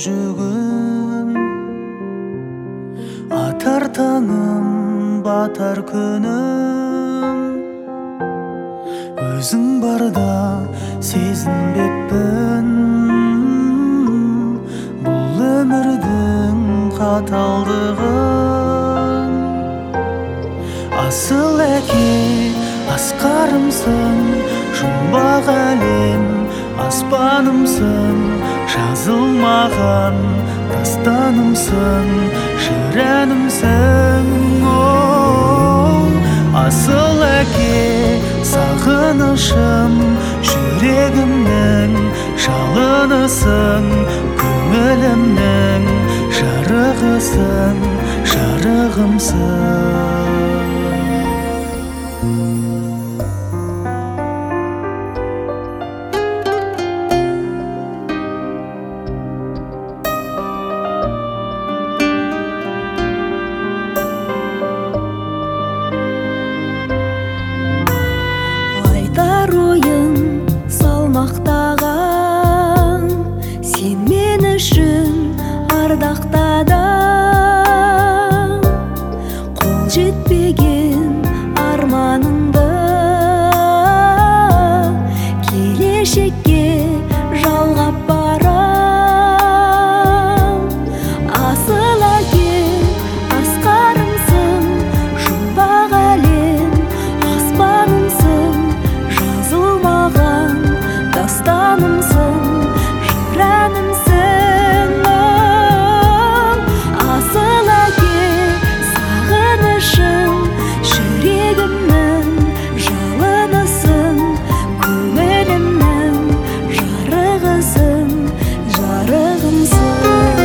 жүгін, атар таңым, батар күнім. Өзің барда сезінбеппін, бұл өмірдің қаталдығын. Асыл әке асқарымсың, жұмбақ әлем аспанымсың, жазылмаған дастанымсың, жыр әнімсің. Асыл әке сағынышым, жүрегімнің жалынысың, көңілімнің жарығысың, жарығымсың. Ойың салмақтаған, сен мен үшін ардақтадың. Қол жетпеген арманыңды келешекке жалғап барам. Асыл әке асқарымсың, жұмбақ әлем аспанымсың, жазылмаған дастанымсың, жыр әнімсің. Асыл әке сағынышым, жүрегімнің жалынысың, көңілімнің жарығысың, жарығымсың.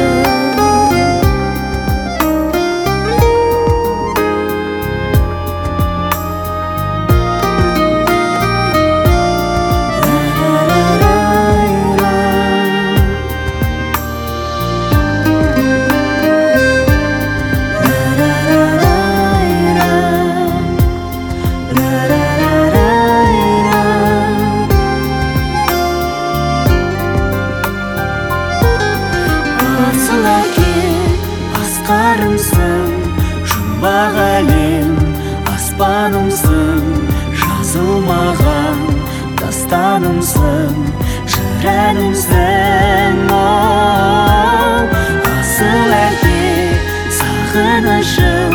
Асыл әке асқарымсың, жұмбақ әлем аспанымсың, жазылмаған дастанымсың, жыр әнімсің. Асыл әке сағынышым,